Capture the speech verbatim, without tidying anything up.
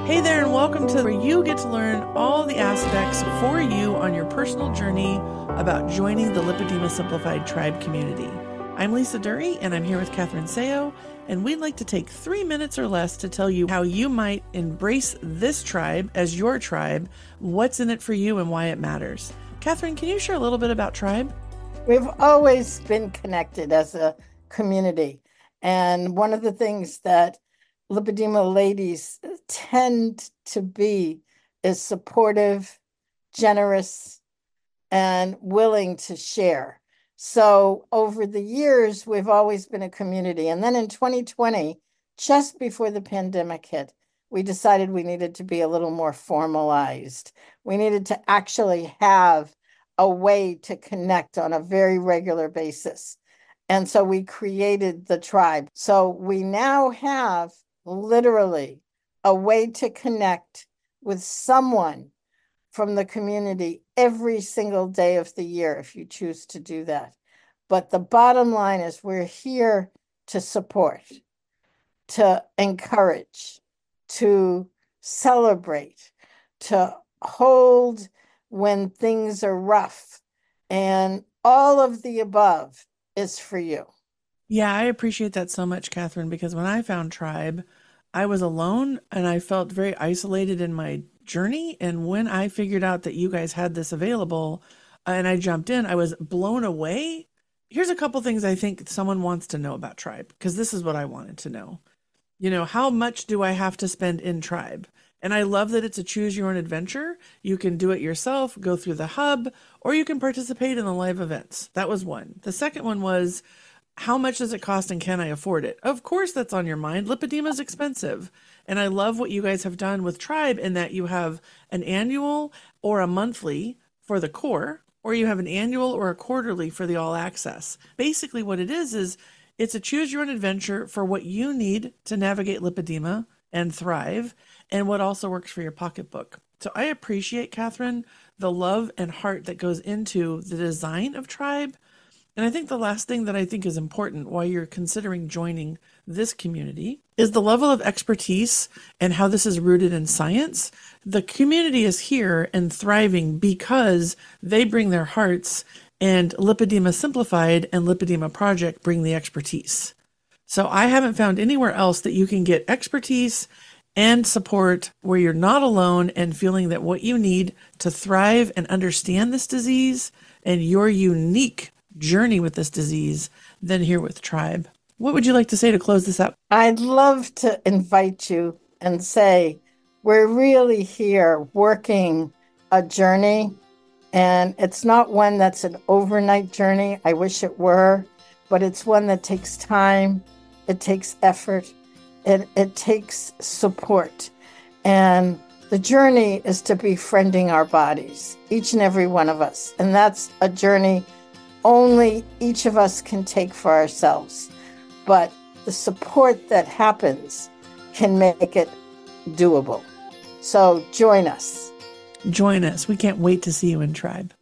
Hey there, and welcome to where you get to learn all the aspects for you on your personal journey about joining the Lipedema Simplified Tribe community. I'm Lisa Dury, and I'm here with Catherine Seo, and we'd like to take three minutes or less to tell you how you might embrace this tribe as your tribe, what's in it for you, and why it matters. Catherine, can you share a little bit about Tribe? We've always been connected as a community. And one of the things that lipedema ladies tend to be is supportive, generous, and willing to share. So over the years, we've always been a community. And then in twenty twenty, just before the pandemic hit, we decided we needed to be a little more formalized. We needed to actually have a way to connect on a very regular basis. And so we created the tribe. So we now have literally a way to connect with someone from the community every single day of the year if you choose to do that. But the bottom line is we're here to support, to encourage, to celebrate, to hold when things are rough, and all of the above is for you. Yeah, I appreciate that so much, Catherine, because when I found Tribe, I was alone and I felt very isolated in my journey. And when I figured out that you guys had this available uh, and I jumped in, I was blown away. Here's a couple things I think someone wants to know about Tribe, because this is what I wanted to know. You know, how much do I have to spend in Tribe? And I love that it's a choose your own adventure. You can do it yourself, go through the hub, or you can participate in the live events. That was one. The second one was, how much does it cost and can I afford it? Of course, that's on your mind. Lipedema is expensive. And I love what you guys have done with Tribe in that you have an annual or a monthly for the core, or you have an annual or a quarterly for the all access. Basically what it is, is it's a choose your own adventure for what you need to navigate lipedema and thrive, and what also works for your pocketbook. So I appreciate, Catherine, the love and heart that goes into the design of Tribe. And I think the last thing that I think is important while you're considering joining this community is the level of expertise and how this is rooted in science. The community is here and thriving because they bring their hearts, and Lipedema Simplified and Lipedema Project bring the expertise. So I haven't found anywhere else that you can get expertise and support where you're not alone and feeling that what you need to thrive and understand this disease and your unique journey with this disease than here with Tribe. What would you like to say to close this up? I'd love to invite you and say, we're really here working a journey, and it's not one that's an overnight journey. I wish it were, but it's one that takes time. It takes effort. It, it takes support. And the journey is to befriending our bodies, each and every one of us. And that's a journey only each of us can take for ourselves. But the support that happens can make it doable. So join us. Join us. We can't wait to see you in Tribe.